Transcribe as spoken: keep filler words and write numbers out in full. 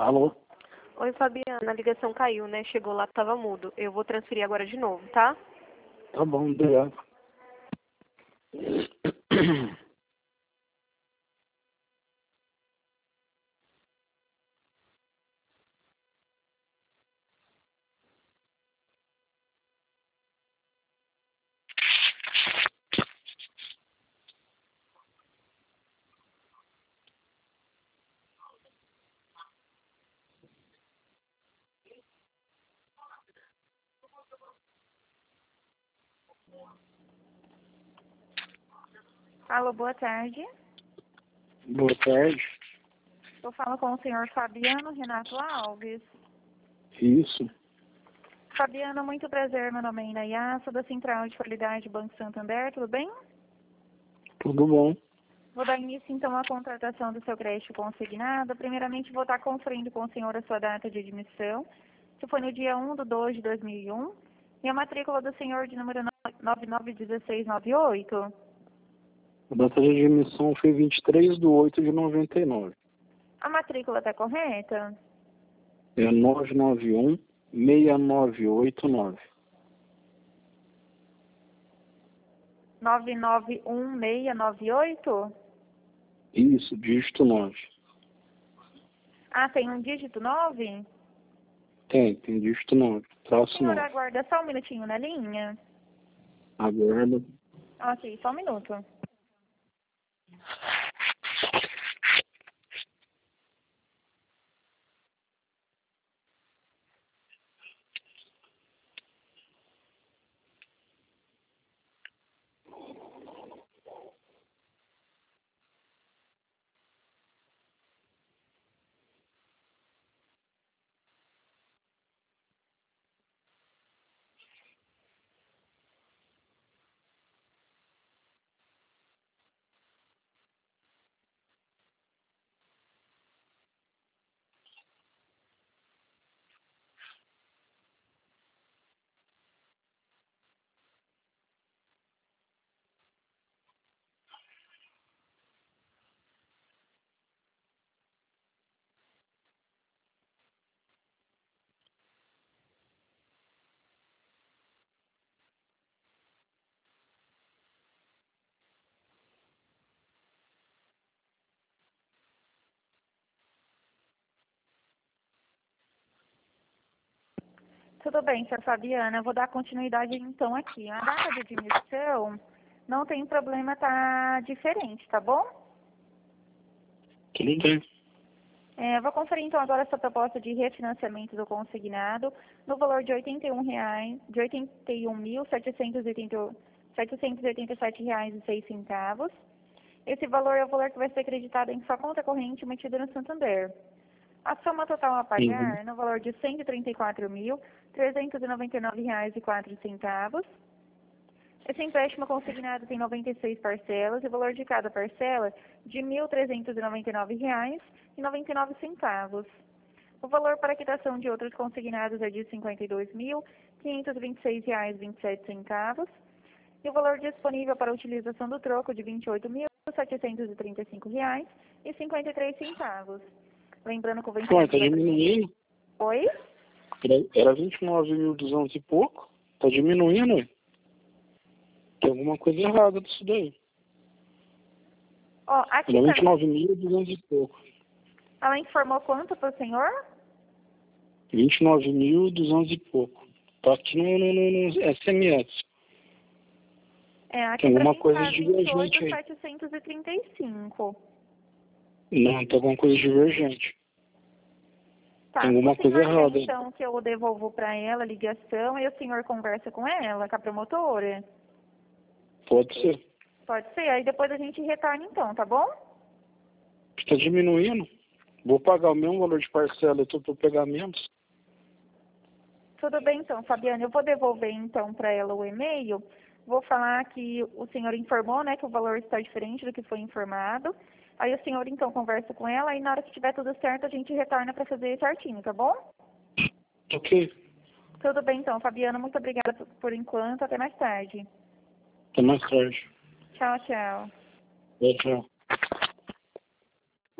Alô? Oi, Fabiana, a ligação caiu, né? Chegou lá, tava mudo. Eu vou transferir agora de novo, tá? Tá bom, obrigado. Alô, boa tarde. Boa tarde. Eu falo com o senhor Fabiano Renato Alves. Isso. Fabiano, muito prazer, meu nome é Inayá, sou da Central de Qualidade Banco Santander, tudo bem? Tudo bom? Vou dar início, então, à contratação do seu crédito consignado. Primeiramente, vou estar conferindo com o senhor a sua data de admissão, que foi no dia um de dois de dois mil e um, e a matrícula do senhor de número nove nove um seis nove oito. A data de admissão foi vinte e três de oito de noventa e nove. A matrícula está correta? É nove nove um seis nove oito nove. nove nove um seis nove oito? Isso, dígito nove. Ah, tem um dígito nove? Tem, tem dígito nove. Traço Senhor, nove. aguarda só um minutinho na linha. Aguarda. Ok, só um minuto. Tudo bem, senhor Fabiana. Eu vou dar continuidade então aqui. A data de admissão não tem problema, tá diferente, tá bom? Tudo bem. É, eu vou conferir então agora essa proposta de refinanciamento do consignado no valor de oitenta e um reais, de oitenta e um mil setecentos e oitenta e sete reais e seis centavos. Esse valor é o valor que vai ser acreditado em sua conta corrente emitida no Santander. A soma total a pagar é no valor de cento e trinta e quatro mil trezentos e noventa e nove reais e quatro centavos. Esse empréstimo consignado tem noventa e seis parcelas e o valor de cada parcela de mil trezentos e noventa e nove reais e noventa e nove centavos. O valor para quitação de outros consignados é de cinquenta e dois mil quinhentos e vinte e seis reais e vinte e sete centavos. E o valor disponível para a utilização do troco de vinte e oito mil setecentos e trinta e cinco reais e cinquenta e três centavos. Lembrando que o vencimento... Ué, tá diminuindo? Oi? Era- Era vinte e nove mil duzentos e pouco. Tá diminuindo, ué. Tem alguma coisa errada disso daí. Ó, aqui Era vinte e também. nove mil duzentos e pouco. Ela informou quanto para o senhor? vinte e nove mil duzentos e pouco. Tá aqui no, no, no, no S M S. É, aqui Tem para alguma mim coisa está divergente vinte e oito mil aí. setecentos e trinta e cinco. Não, tem alguma coisa divergente. Tá, Tem alguma o coisa senhor errada quer aí. então que eu devolvo para ela a ligação e o senhor conversa com ela, com a promotora? Pode ser. Pode ser, aí depois a gente retorna então, tá bom? Está diminuindo. Vou pagar o mesmo valor de parcela, eu tô para pegar menos. Tudo bem então, Fabiana, eu vou devolver então para ela o e-mail. Vou falar que o senhor informou, né, que o valor está diferente do que foi informado. Aí o senhor então conversa com ela e na hora que tiver tudo certo a gente retorna para fazer certinho, tá bom? Ok. Tudo bem então, Fabiana, muito obrigada por, por enquanto, até mais tarde. Até mais tarde. Tchau, tchau. Tchau, tchau.